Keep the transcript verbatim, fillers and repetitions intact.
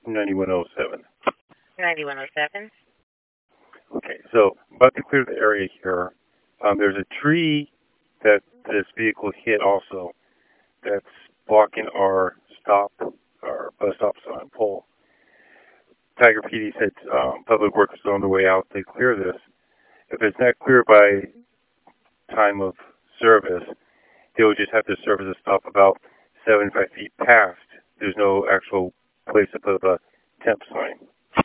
ninety-one oh seven. ninety-one oh seven. Okay, so about to clear the area here. Um, there's a tree that this vehicle hit also that's blocking our stop, our bus stop sign pole. Tiger P D said um, Public Works is on the way out to clear this. If it's not clear by time of service, they would just have to service the stop about seventy-five feet past. There's no actual place to put a temp sign.